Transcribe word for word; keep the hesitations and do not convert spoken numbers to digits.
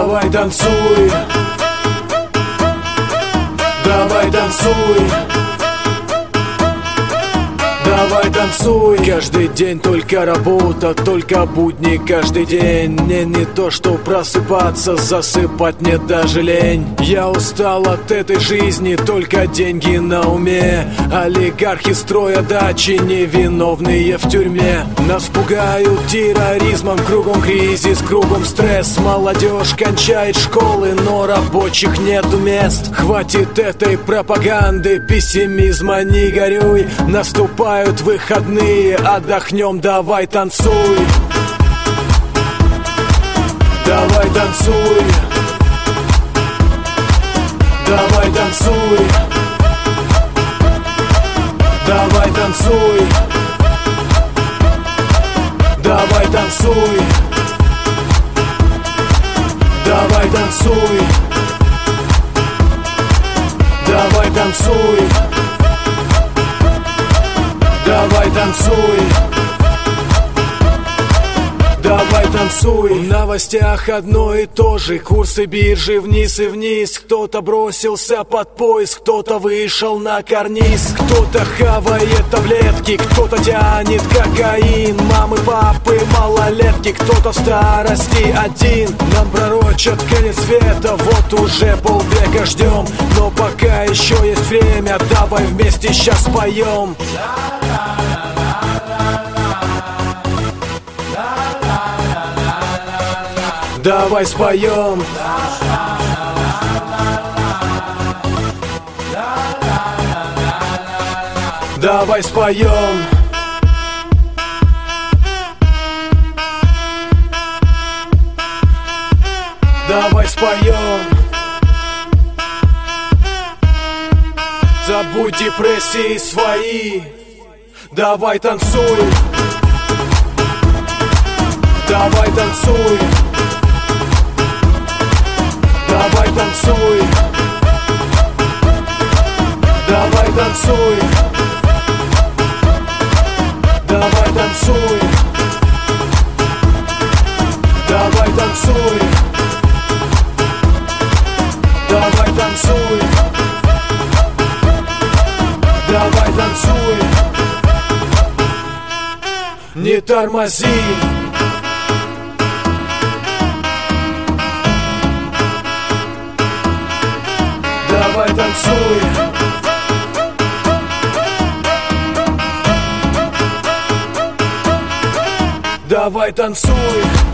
Давай танцуй, давай танцуй, давай танцуй. Каждый день только работа, только будни каждый день. Мне не то, что просыпаться, засыпать мне даже лень. Я устал от этой жизни, только деньги на уме. Олигархи строят дачи, невиновные в тюрьме. Нас пугают терроризмом, кругом кризис, кругом стресс. Молодежь кончает школы, но рабочих нету мест. Хватит этой пропаганды, пессимизма не горюй. Наступают выходные, отдохнем, давай танцуй. Давай танцуй, давай танцуй, давай танцуй, давай танцуй, давай танцуй, давай танцуй, давай танцуй, давай танцуй. В новостях одно и то же, курсы биржи вниз и вниз. Кто-то бросился под поезд, кто-то вышел на карниз. Кто-то хавает таблетки, кто-то тянет кокаин. Мамы, папы, малолетки, кто-то в старости один. Нам пророчат конец света, вот уже полвека ждем. Но пока еще есть время, давай вместе сейчас поем. Давай споем. Давай споем. Давай споем. Забудь депрессии свои. Давай танцуй. Давай танцуй. Давай танцуй, давай танцуй, давай танцуй, давай танцуй, давай танцуй, давай танцуй. Не тормози. Давай танцуй. Давай танцуй.